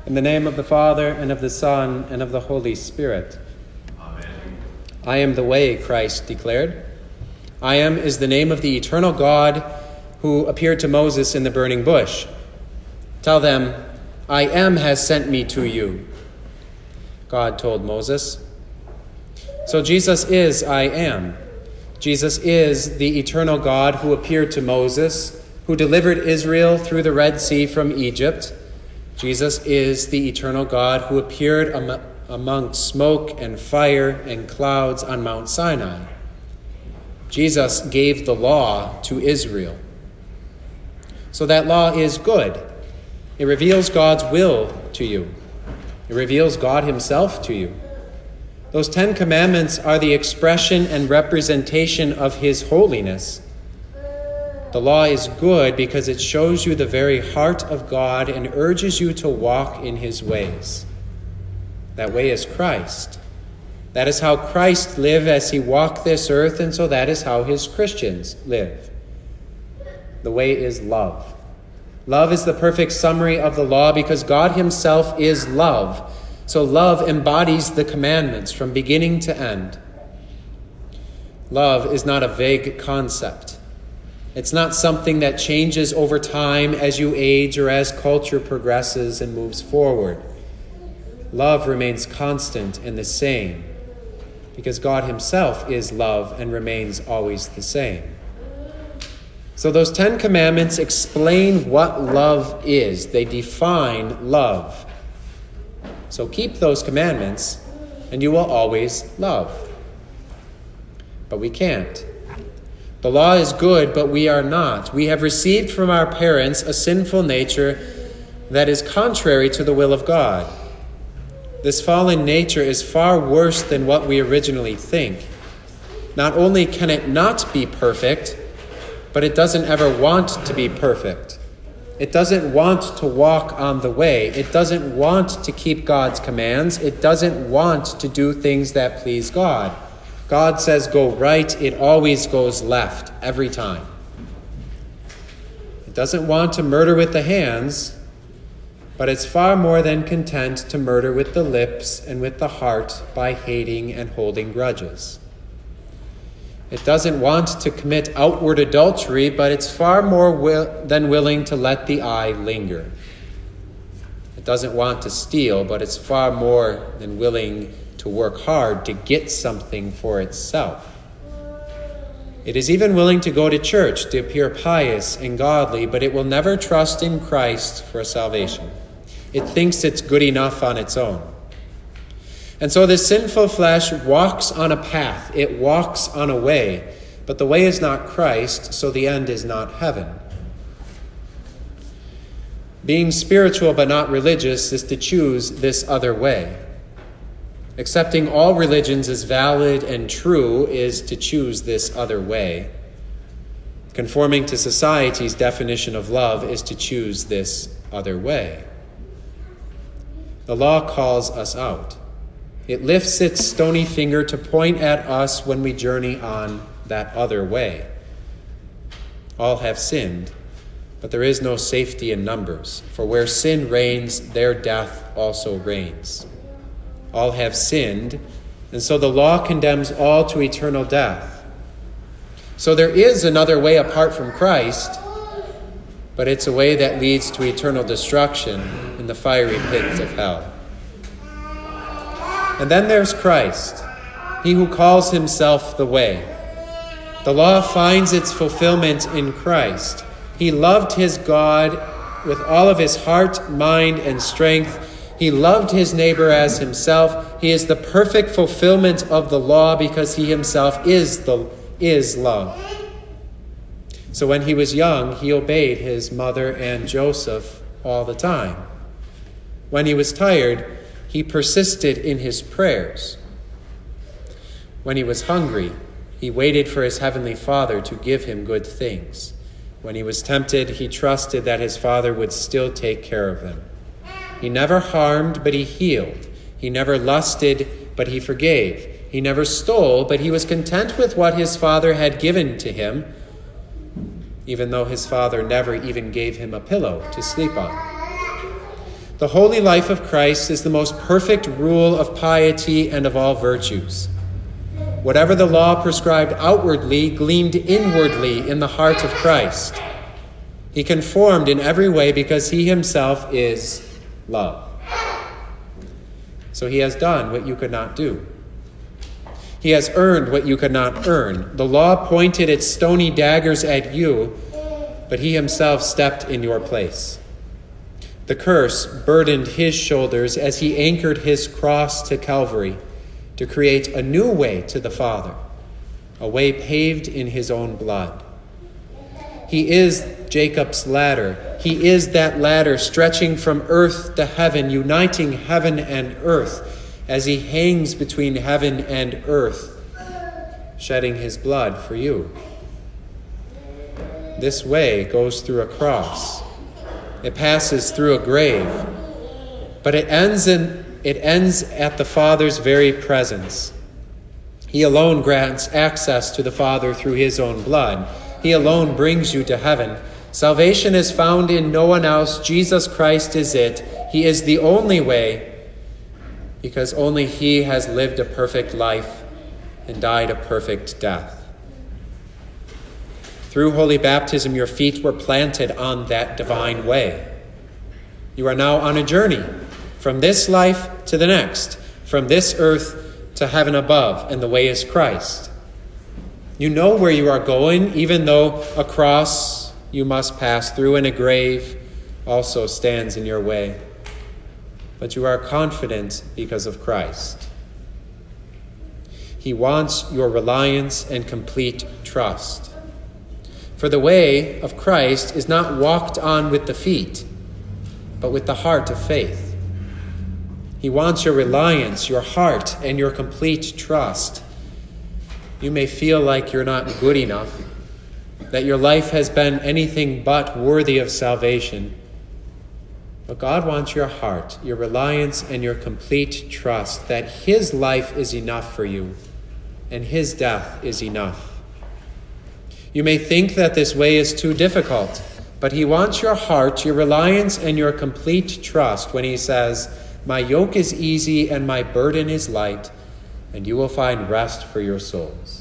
In the name of the Father, and of the Son, and of the Holy Spirit. Amen. I am the way, Christ declared. I am is the name of the eternal God who appeared to Moses in the burning bush. Tell them, I am has sent me to you, God told Moses. So Jesus is I am. Jesus is the eternal God who appeared to Moses, who delivered Israel through the Red Sea from Egypt. Jesus is the eternal God who appeared among smoke and fire and clouds on Mount Sinai. Jesus gave the law to Israel. So that law is good. It reveals God's will to you. It reveals God himself to you. Those 10 commandments are the expression and representation of his holiness. The law is good because it shows you the very heart of God and urges you to walk in his ways. That way is Christ. That is how Christ lived as he walked this earth, and so that is how his Christians live. The way is love. Love is the perfect summary of the law because God himself is love. So love embodies the commandments from beginning to end. Love is not a vague concept. It's not something that changes over time as you age or as culture progresses and moves forward. Love remains constant and the same because God himself is love and remains always the same. So those 10 commandments explain what love is. They define love. So keep those commandments and you will always love. But we can't. The law is good, but we are not. We have received from our parents a sinful nature that is contrary to the will of God. This fallen nature is far worse than what we originally think. Not only can it not be perfect, but it doesn't ever want to be perfect. It doesn't want to walk on the way. It doesn't want to keep God's commands. It doesn't want to do things that please God. God says go right, it always goes left, every time. It doesn't want to murder with the hands, but it's far more than content to murder with the lips and with the heart by hating and holding grudges. It doesn't want to commit outward adultery, but it's far more than willing to let the eye linger. It doesn't want to steal, but it's far more than willing to work hard to get something for itself. It is even willing to go to church to appear pious and godly, but it will never trust in Christ for salvation. It thinks it's good enough on its own. And so this sinful flesh walks on a path. It walks on a way, but the way is not Christ, so the end is not heaven. Being spiritual but not religious is to choose this other way. Accepting all religions as valid and true is to choose this other way. Conforming to society's definition of love is to choose this other way. The law calls us out. It lifts its stony finger to point at us when we journey on that other way. All have sinned, but there is no safety in numbers, for where sin reigns, there death also reigns. All have sinned, and so the law condemns all to eternal death. So there is another way apart from Christ, but it's a way that leads to eternal destruction in the fiery pits of hell. And then there's Christ, he who calls himself the way. The law finds its fulfillment in Christ. He loved his God with all of his heart, mind, and strength. He loved his neighbor as himself. He is the perfect fulfillment of the law because he himself is love. So when he was young, he obeyed his mother and Joseph all the time. When he was tired, he persisted in his prayers. When he was hungry, he waited for his heavenly Father to give him good things. When he was tempted, he trusted that his Father would still take care of him. He never harmed, but he healed. He never lusted, but he forgave. He never stole, but he was content with what his Father had given to him, even though his Father never even gave him a pillow to sleep on. The holy life of Christ is the most perfect rule of piety and of all virtues. Whatever the law prescribed outwardly gleamed inwardly in the heart of Christ. He conformed in every way because he himself is love. So he has done what you could not do. He has earned what you could not earn. The law pointed its stony daggers at you, but he himself stepped in your place. The curse burdened his shoulders as he anchored his cross to Calvary to create a new way to the Father, a way paved in his own blood. He is Jacob's ladder. He is that ladder stretching from earth to heaven, uniting heaven and earth as he hangs between heaven and earth, shedding his blood for you. This way goes through a cross. It passes through a grave, but it ends at the Father's very presence. He alone grants access to the Father through his own blood. He alone brings you to heaven. Salvation is found in no one else. Jesus Christ is it. He is the only way, because only he has lived a perfect life and died a perfect death. Through holy baptism, your feet were planted on that divine way. You are now on a journey from this life to the next, from this earth to heaven above, and the way is Christ. You know where you are going, even though a cross you must pass through and a grave also stands in your way. But you are confident because of Christ. He wants your reliance and complete trust. For the way of Christ is not walked on with the feet, but with the heart of faith. He wants your reliance, your heart, and your complete trust. You may feel like you're not good enough, that your life has been anything but worthy of salvation. But God wants your heart, your reliance, and your complete trust that his life is enough for you, and his death is enough. You may think that this way is too difficult, but he wants your heart, your reliance, and your complete trust when he says, "My yoke is easy and my burden is light, and you will find rest for your souls."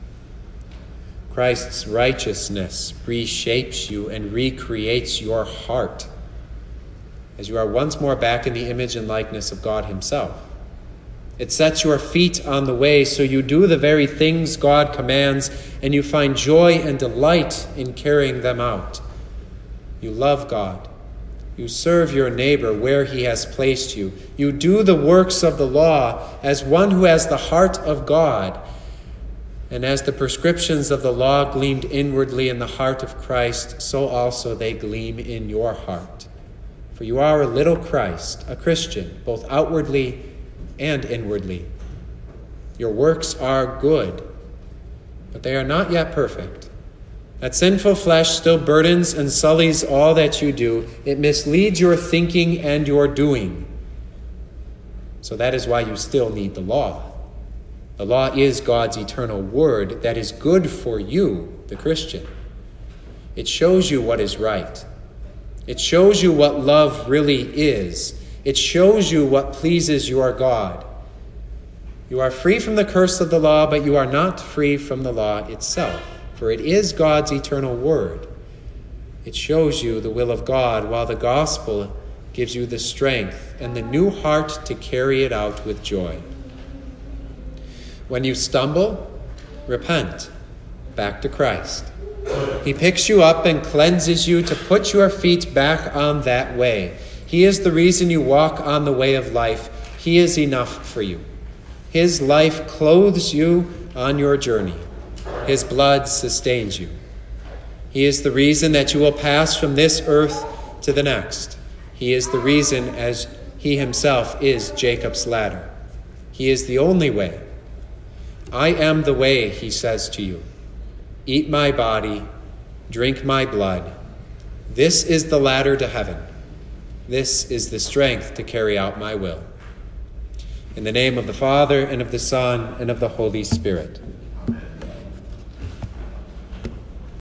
Christ's righteousness reshapes you and recreates your heart as you are once more back in the image and likeness of God himself. It sets your feet on the way so you do the very things God commands, and you find joy and delight in carrying them out. You love God. You serve your neighbor where he has placed you. You do the works of the law as one who has the heart of God. And as the prescriptions of the law gleamed inwardly in the heart of Christ, so also they gleam in your heart. For you are a little Christ, a Christian, both outwardly and inwardly. Your works are good, but they are not yet perfect. That sinful flesh still burdens and sullies all that you do. It misleads your thinking and your doing. So that is why you still need the law. The law is God's eternal word that is good for you, the Christian. It shows you what is right. It shows you what love really is. It shows you what pleases your God. You are free from the curse of the law, but you are not free from the law itself. For it is God's eternal word. It shows you the will of God, while the gospel gives you the strength and the new heart to carry it out with joy. When you stumble, repent, back to Christ. He picks you up and cleanses you to put your feet back on that way. He is the reason you walk on the way of life. He is enough for you. His life clothes you on your journey. His blood sustains you. He is the reason that you will pass from this earth to the next. He is the reason, as he himself is Jacob's ladder. He is the only way. I am the way, he says to you. Eat my body, drink my blood. This is the ladder to heaven. This is the strength to carry out my will. In the name of the Father, and of the Son, and of the Holy Spirit.